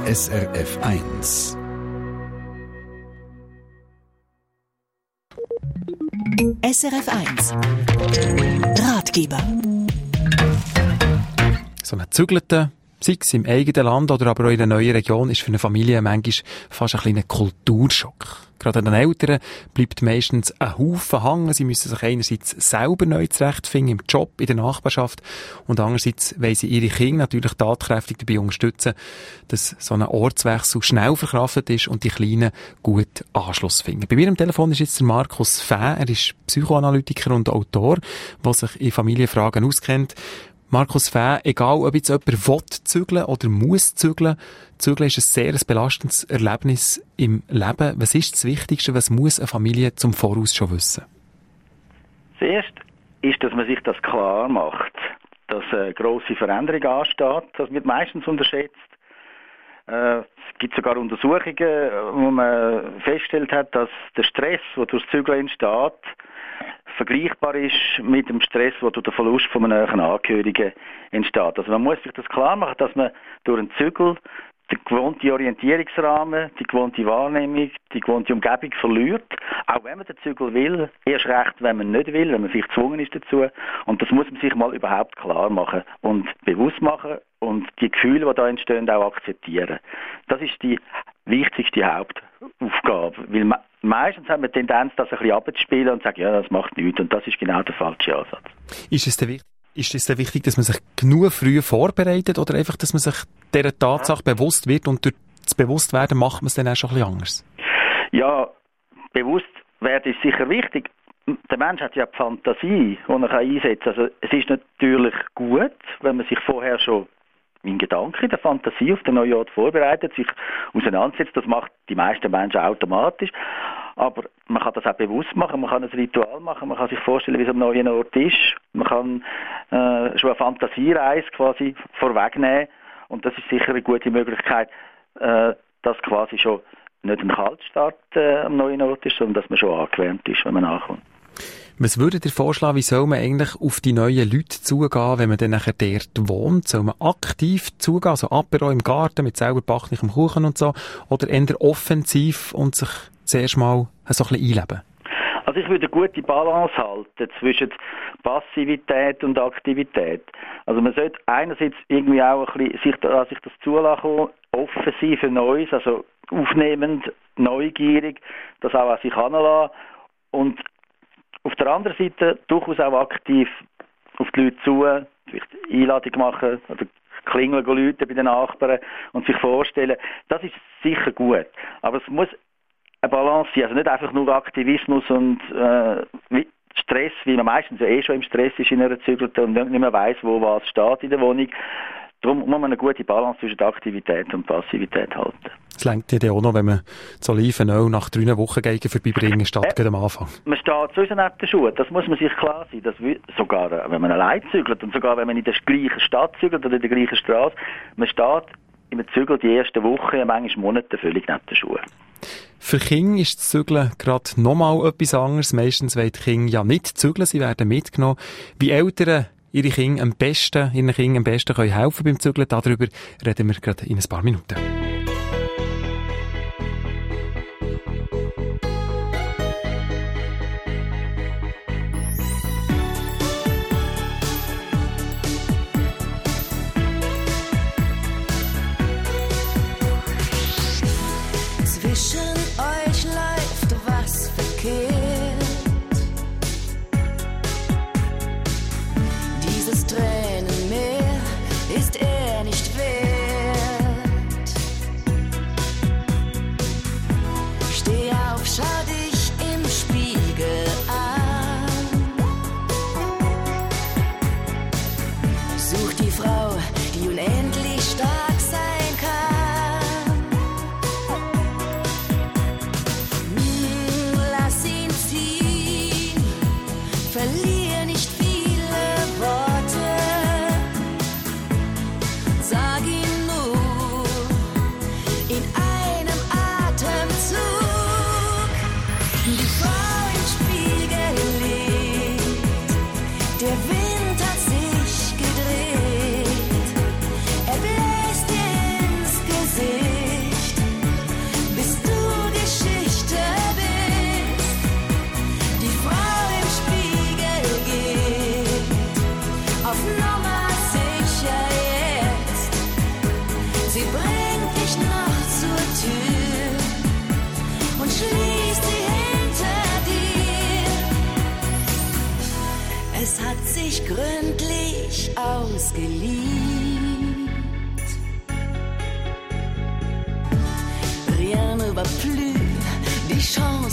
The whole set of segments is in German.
SRF 1. SRF 1 Ratgeber. So ein Zügelter, sei es im eigenen Land oder aber auch in einer neuen Region, ist für eine Familie manchmal fast ein kleiner Kulturschock. Gerade an den Eltern bleibt meistens ein Haufen hängen. Sie müssen sich einerseits selber neu zurechtfinden im Job, in der Nachbarschaft und andererseits wollen sie ihre Kinder natürlich tatkräftig dabei unterstützen, dass so ein Ortswechsel schnell verkraftet ist und die Kleinen gut Anschluss finden. Bei mir am Telefon ist jetzt der Markus Fäh. Er ist Psychoanalytiker und Autor, der sich in Familienfragen auskennt. Markus Fäh, egal ob jetzt jemand will zügeln oder muss zügeln ist ein sehr belastendes Erlebnis im Leben. Was ist das Wichtigste, was muss eine Familie zum Voraus schon wissen? Zuerst ist, dass man sich das klar macht, dass eine grosse Veränderung ansteht. Das wird meistens unterschätzt. Es gibt sogar Untersuchungen, wo man festgestellt hat, dass der Stress, der durch das Zügeln entsteht, vergleichbar ist mit dem Stress, der durch den Verlust von einem nahen Angehörigen entsteht. Also man muss sich das klar machen, dass man durch einen Zügel den gewohnten Orientierungsrahmen, die gewohnte Wahrnehmung, die gewohnte Umgebung verliert. Auch wenn man den Zügel will, erst recht, wenn man nicht will, wenn man vielleicht gezwungen ist dazu. Und das muss man sich mal überhaupt klar machen und bewusst machen und die Gefühle, die da entstehen, auch akzeptieren. Das ist die wichtigste Hauptaufgabe. Weil meistens haben wir die Tendenz, das ein bisschen abzuspielen und zu sagen, ja, das macht nichts. Und das ist genau der falsche Ansatz. Ist es denn wichtig, dass man sich genug früh vorbereitet oder einfach, dass man sich dieser Tatsache bewusst wird und durch das Bewusstwerden macht man es dann auch schon ein bisschen anders? Ja, bewusst werden ist sicher wichtig. Der Mensch hat ja die Fantasie, die er einsetzen kann. Also es ist natürlich gut, wenn man sich vorher schon in Gedanken, in der Fantasie auf den neuen Ort vorbereitet, sich auseinandersetzt. Das macht die meisten Menschen automatisch. Aber man kann das auch bewusst machen, man kann ein Ritual machen, man kann sich vorstellen, wie es am neuen Ort ist. Man kann schon eine Fantasiereise quasi vorwegnehmen. Und das ist sicher eine gute Möglichkeit, dass quasi schon nicht ein Kaltstart am neuen Ort ist, sondern dass man schon angewärmt ist, wenn man ankommt. Was würdet ihr vorschlagen, wie soll man eigentlich auf die neuen Leute zugehen, wenn man dann nachher dort wohnt? Soll man aktiv zugehen, also Apero im Garten mit selber backendem Kuchen und so, oder eher offensiv und sich zuerst mal so ein bisschen einleben? Also ich würde eine gute Balance halten zwischen Passivität und Aktivität. Also man sollte einerseits irgendwie auch ein bisschen sich das zulassen, offensiv für Neues, also aufnehmend, neugierig, das auch an sich heranlassen und auf der anderen Seite durchaus auch aktiv auf die Leute zu, vielleicht Einladung machen oder klingeln läuten bei den Nachbarn und sich vorstellen, das ist sicher gut. Aber es muss eine Balance sein, also nicht einfach nur Aktivismus und Stress, wie man meistens ja schon im Stress ist in einer Zügelte und nicht mehr weiss, wo was steht in der Wohnung. Darum muss man eine gute Balance zwischen Aktivität und Passivität halten. Es reicht ja auch noch, wenn man so Olivenöl nach 3 Wochen vorbeibringen statt gerade am Anfang. Man steht sowieso neben den Schuhen, das muss man sich klar sein. Dass sogar wenn man allein zügelt und sogar wenn man in der gleichen Stadt zügelt oder in der gleichen Straße, man steht im Zügel die ersten Wochen, manchmal Monate völlig neben den Schuhen. Für Kinder ist das Zügeln gerade nochmal etwas anderes. Meistens wollen die Kinder ja nicht zügeln, sie werden mitgenommen. Wie Eltern ihren Kindern am besten können helfen beim Zügeln, darüber reden wir gerade in ein paar Minuten. Zwischen euch läuft was verkehrt. Dieses Tränenmeer ist er nicht wert. Steh auf, schau dich im Spiegel an. Such die Frau, die unendlich stark sein kann.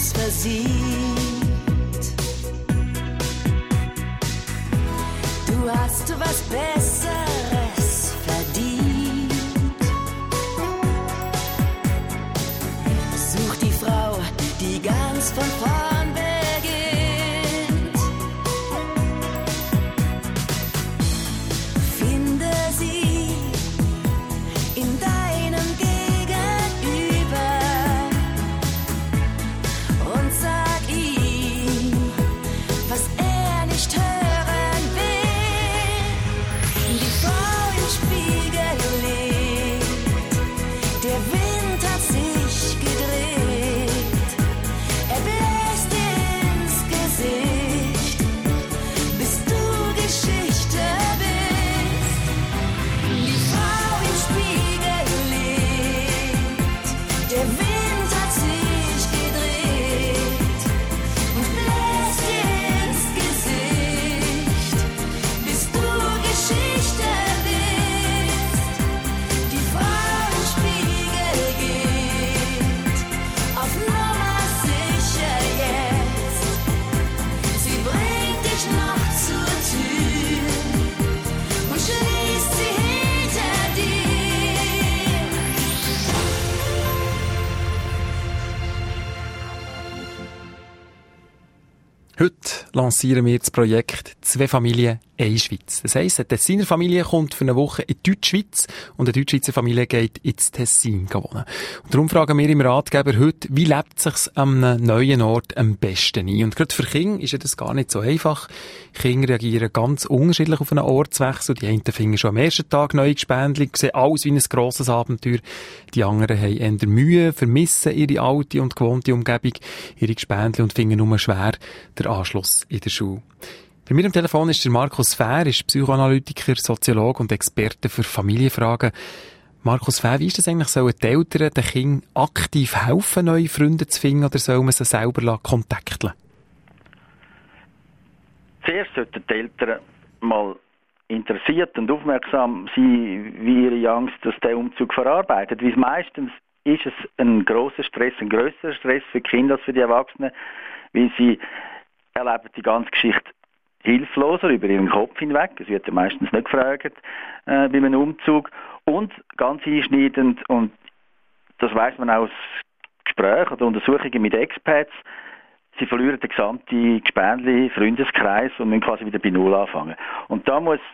Herz versieht. Du hast was Besseres verdient. Such die Frau, die ganz von vorn beginnt. Finde sie in deinem Gegenüber und sag ihm, was er nicht hören will. Die Frau im Spiegel lebt, der Wind hat sich gedreht, er bläst dir ins Gesicht, bis du Geschichte bist. Die Frau im Spiegel lebt, der Wind hat sich gedreht und bläst dir ins Gesicht, bis du Geschichte bist. Die Frau im Spiegel geht auf Nummer sicher jetzt. Sie bringt dich noch zur Tür und schließt sie hinter dir. Heute lancieren wir das Projekt «Zwei Familien, eine Schweiz». Das heisst, eine Tessiner Familie kommt für eine Woche in die Deutschschweiz und eine Deutschschweizer Familie geht ins Tessin wohnen. Und darum fragen wir im Ratgeber heute, wie lebt es sich an einem neuen Ort am besten ein? Und gerade für Kinder ist ja das gar nicht so einfach. Kinder reagieren ganz unterschiedlich auf einen Ortswechsel. Die einen finden schon am ersten Tag neue Gespendli, sehen alles wie ein grosses Abenteuer. Die anderen haben eher Mühe, vermissen ihre alte und gewohnte Umgebung, ihre Gespendli und finden nur schwer den Anschluss in der Schule. Bei mir am Telefon ist der Markus Fähr, ist Psychoanalytiker, Soziologe und Experte für Familienfragen. Markus Fähr, wie ist das eigentlich? Sollen die Eltern den Kindern aktiv helfen, neue Freunde zu finden, oder soll man sie selber kontakteln? Zuerst sollten die Eltern mal interessiert und aufmerksam sein, wie ihre Jungs den Umzug verarbeitet. Weil meistens ist es ein grosser Stress, ein grösserer Stress für die Kinder als für die Erwachsenen, weil sie erleben die ganze Geschichte hilfloser über ihren Kopf hinweg. Es wird ja meistens nicht gefragt bei einem Umzug. Und ganz einschneidend, und das weiss man auch aus Gesprächen oder Untersuchungen mit Expats, sie verlieren den gesamten Gespendli-Freundeskreis und müssen quasi wieder bei Null anfangen. Und da muss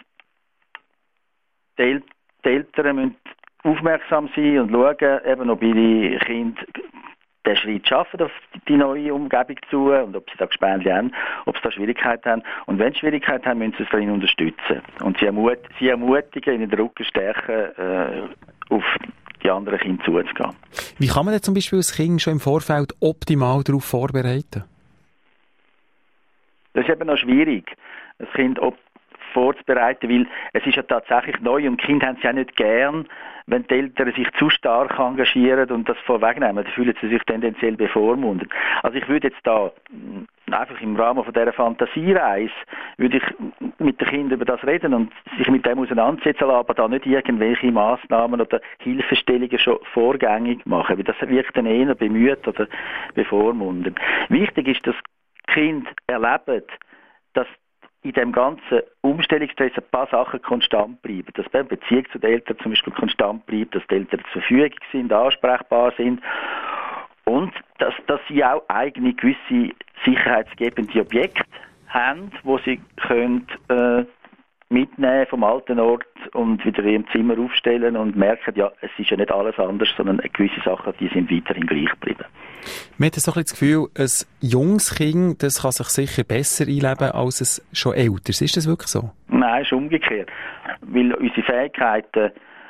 die Eltern müssen aufmerksam sein und schauen, eben, ob ihre Kinder den Schritt schaffen auf die neue Umgebung zu und ob sie da Gespendli haben, ob sie da Schwierigkeiten haben. Und wenn sie Schwierigkeiten haben, müssen sie es darin unterstützen. Und sie ermutigen, ihnen den Rücken stärken, auf die anderen Kinder zuzugehen. Wie kann man denn zum Beispiel als Kind schon im Vorfeld optimal darauf vorbereiten? Das ist eben noch schwierig, das Kind vorzubereiten, weil es ist ja tatsächlich neu und die Kinder haben es ja nicht gern, wenn die Eltern sich zu stark engagieren und das vorwegnehmen, dann fühlen sie sich tendenziell bevormundet. Also ich würde jetzt da einfach im Rahmen von dieser Fantasiereise würde ich mit den Kindern über das reden und sich mit dem auseinandersetzen lassen, aber da nicht irgendwelche Massnahmen oder Hilfestellungen schon vorgängig machen, weil das wirkt dann eher bemüht oder bevormundend. Wichtig ist, dass die Kinder erleben, dass in dem ganzen Umstellungsstress ein paar Sachen konstant bleiben. Dass die Beziehung zu den Eltern zum Beispiel konstant bleibt, dass die Eltern zur Verfügung sind, ansprechbar sind und dass sie auch eigene gewisse sicherheitsgebende Objekte haben, wo sie können, mitnehmen vom alten Ort und wieder in ihrem Zimmer aufstellen und merken, ja, es ist ja nicht alles anders, sondern gewisse Sachen, die sind weiterhin gleich geblieben. Man hat so ein bisschen das Gefühl, ein junges Kind, das kann sich sicher besser einleben als ein schon älteres. Ist das wirklich so? Nein, es ist umgekehrt. Weil unsere Fähigkeiten,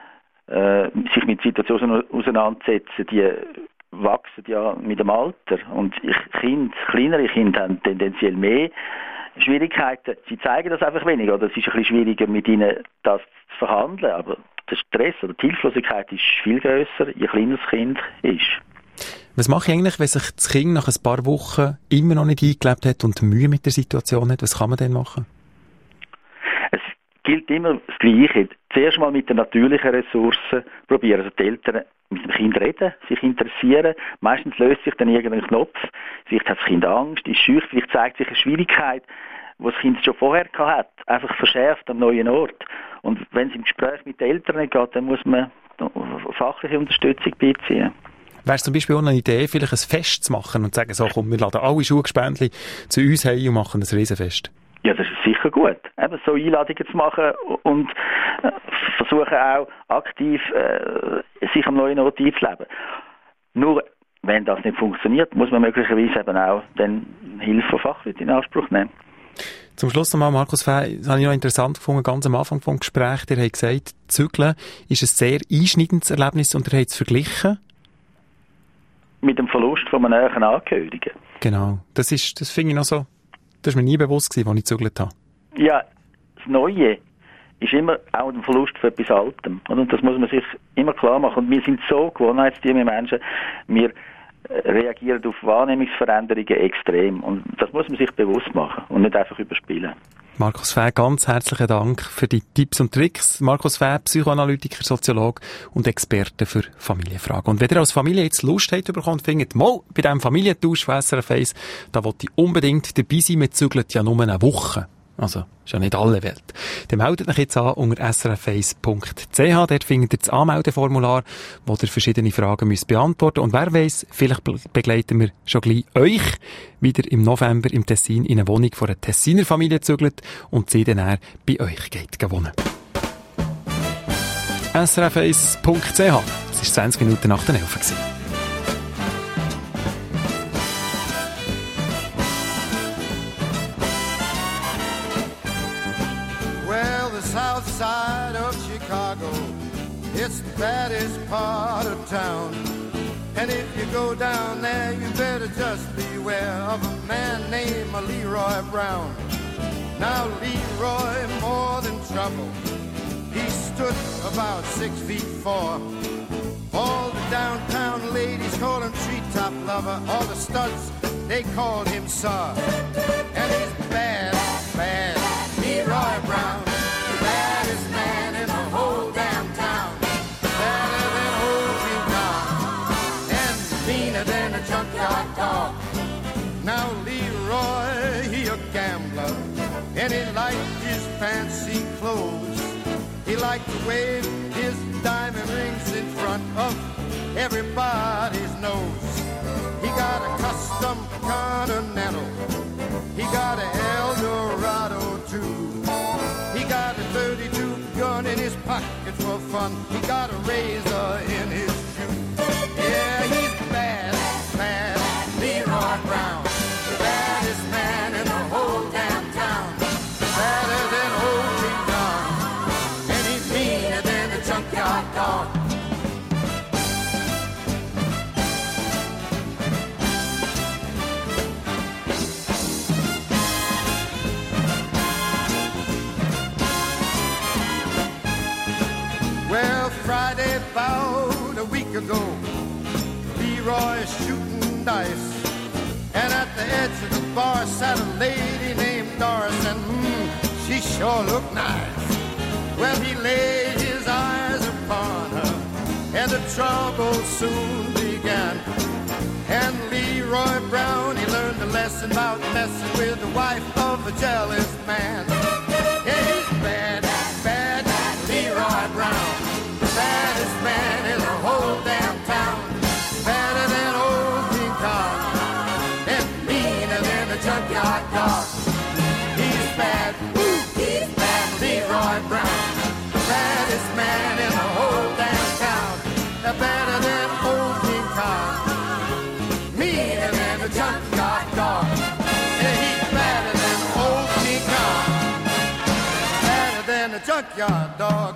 sich mit Situationen auseinandersetzen, die wachsen ja mit dem Alter. Und kleinere Kinder haben tendenziell mehr Schwierigkeiten. Sie zeigen das einfach weniger. Oder es ist ein bisschen schwieriger, mit ihnen das zu verhandeln. Aber der Stress oder die Hilflosigkeit ist viel grösser, je kleiner das Kind ist. Was mache ich eigentlich, wenn sich das Kind nach ein paar Wochen immer noch nicht eingelebt hat und Mühe mit der Situation hat? Was kann man denn machen? Es gilt immer das Gleiche. Die zuerst mal mit den natürlichen Ressourcen probieren. Also die Eltern mit dem Kind reden, sich interessieren. Meistens löst sich dann irgendein Knopf. Vielleicht hat das Kind Angst, ist schüch, vielleicht zeigt sich eine Schwierigkeit, die das Kind schon vorher hat, einfach verschärft am neuen Ort. Und wenn es im Gespräch mit den Eltern nicht geht, dann muss man fachliche Unterstützung beiziehen. Wäre es zum Beispiel auch eine Idee, vielleicht ein Fest zu machen und zu sagen, so, komm, wir laden alle Schulgespendli zu uns heim und machen ein Riesenfest? Ja, das ist sicher gut. Eben so Einladungen zu machen und versuchen auch aktiv sich am neuen Ort einzuleben. Nur, wenn das nicht funktioniert, muss man möglicherweise eben auch dann Hilfe von Fachleuten in Anspruch nehmen. Zum Schluss nochmal, Markus Fäh, das habe ich noch interessant gefunden, ganz am Anfang des Gesprächs, ihr habt gesagt, Zügeln ist ein sehr einschneidendes Erlebnis und ihr habt es verglichen mit dem Verlust von einem näheren Angehörigen. Genau. Das finde ich noch so, das war mir nie bewusst gewesen, als ich gezügelt habe. Ja, das Neue ist immer auch ein Verlust von etwas Altem. Und das muss man sich immer klar machen. Und wir sind so gewohnheitsdienliche Menschen, wir reagieren auf Wahrnehmungsveränderungen extrem. Und das muss man sich bewusst machen und nicht einfach überspielen. Markus Fäh, ganz herzlichen Dank für die Tipps und Tricks. Markus Fäh, Psychoanalytiker, Soziologe und Experte für Familienfragen. Und wenn ihr als Familie jetzt Lust habt bekommen, findet mal bei diesem Familientausch von SRF 1, da wollt ihr unbedingt dabei sein. Wir zügeln ja nur eine Woche. Also, ist ja nicht alle Welt. Dann meldet euch jetzt an unter srf1.ch. Dort findet ihr das Anmeldeformular, wo ihr verschiedene Fragen müsst beantworten. Und wer weiss, vielleicht begleiten wir schon gleich euch wieder im November im Tessin in eine Wohnung von einer Tessiner Familie zügelt und sie dann bei euch geht wohnen. srf1.ch. Es war 20 Minuten nach der 11 gewesen. South side of Chicago, it's the baddest part of town. And if you go down there, you better just beware of a man named Leroy Brown. Now Leroy, more than trouble, he stood about 6'4". All the downtown ladies call him treetop lover. All the studs, they called him Saw. And he's bad, bad, Leroy Brown. Baddest man in the whole damn town. Badder than old King Kong, and meaner than a junkyard dog. Now Leroy, he a gambler, and he liked his fancy clothes. He liked to wave his diamond rings in front of everybody's nose. He got a custom Continental. He got a Eldorado too. He got a 32 gun in his pocket for fun. He got a razor in his shoe. Yeah, he's bad, bad, Leroy Brown. The baddest man in the whole damn town. Badder than old King Kong, and he's meaner than the junkyard dog. Well, Friday about a week ago, Leroy shooting dice, and at the edge of the bar sat a lady named Doris, and she sure looked nice. Well, he laid his eyes upon her, and the trouble soon began. And Leroy Brown, he learned a lesson about messing with the wife of a jealous man. Yeah, he's bad, bad, Leroy Brown. Baddest man in the whole damn town. Badder than old King Kong, and meaner than a junkyard dog. He's bad, Leroy Brown. Baddest man in the whole damn town. Badder than old King Kong, meaner than a junkyard dog. Yeah, he's badder than old King Kong, badder than a junkyard dog.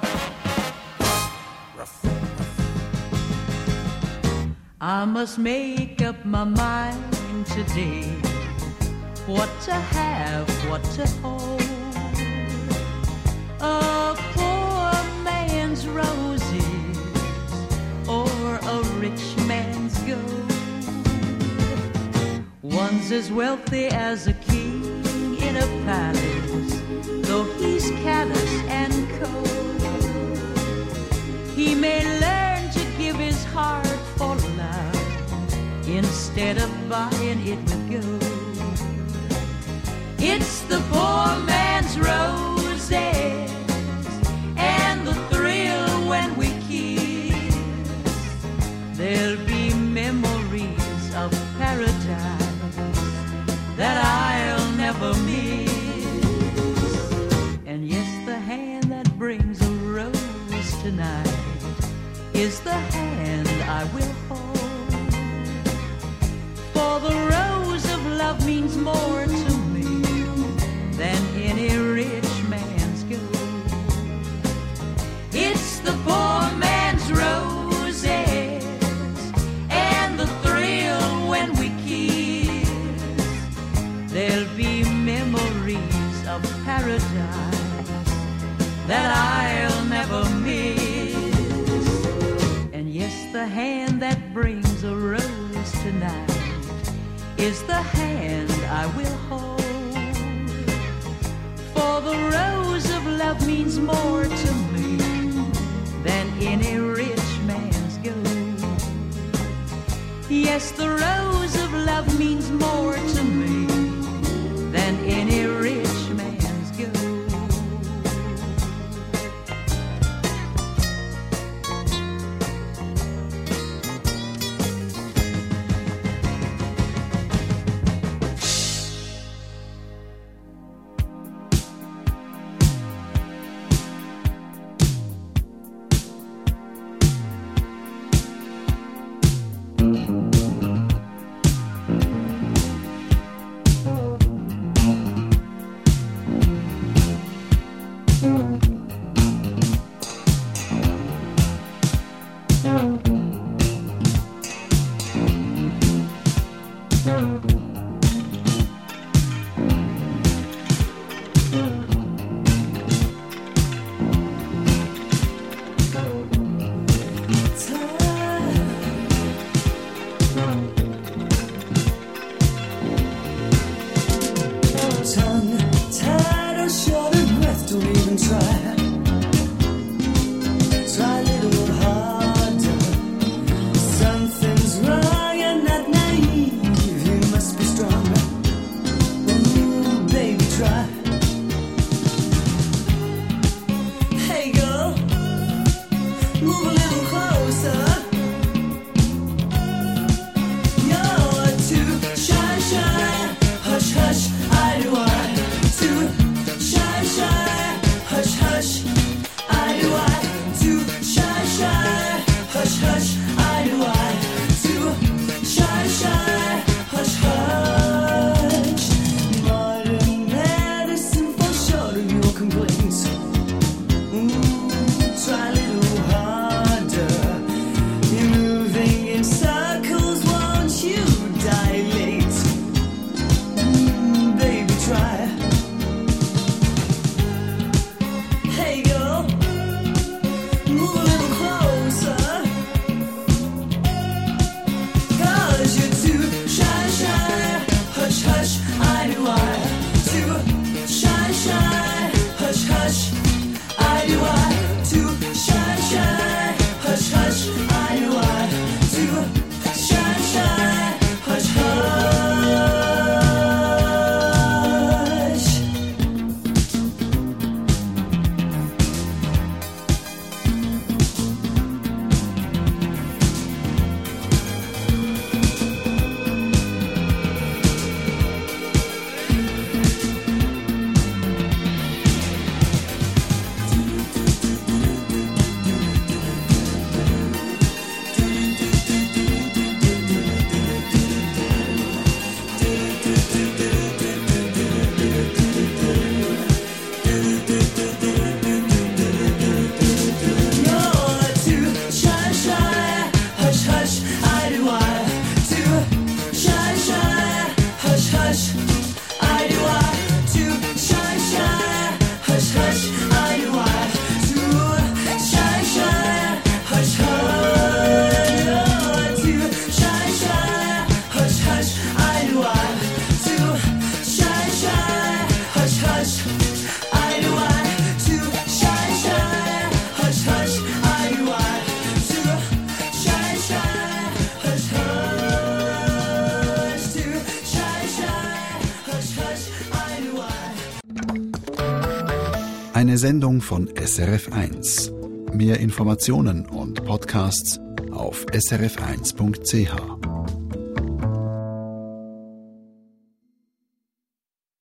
I must make up my mind today, what to have, what to hold. A poor man's roses or a rich man's gold. One's as wealthy as a king in a palace, though he's callous and cold. instead of buying it with gold. It's the poor man's roses and the thrill when we kiss. There'll be memories of paradise that I'll never miss. And yes, the hand that brings a rose tonight is the hand I will hold. For the rose of love means more to me than any rich man's gold. It's the poor man's roses and the thrill when we kiss. There'll be memories of paradise that I'll never miss. And yes, the hand that brings a rose tonight is the hand I will hold. For the rose of love means more to me than any rich man's gold. Yes, the rose of love means more to me than any rich man's gold. Try a little harder. Eine Sendung von SRF1. Mehr Informationen und Podcasts auf srf1.ch.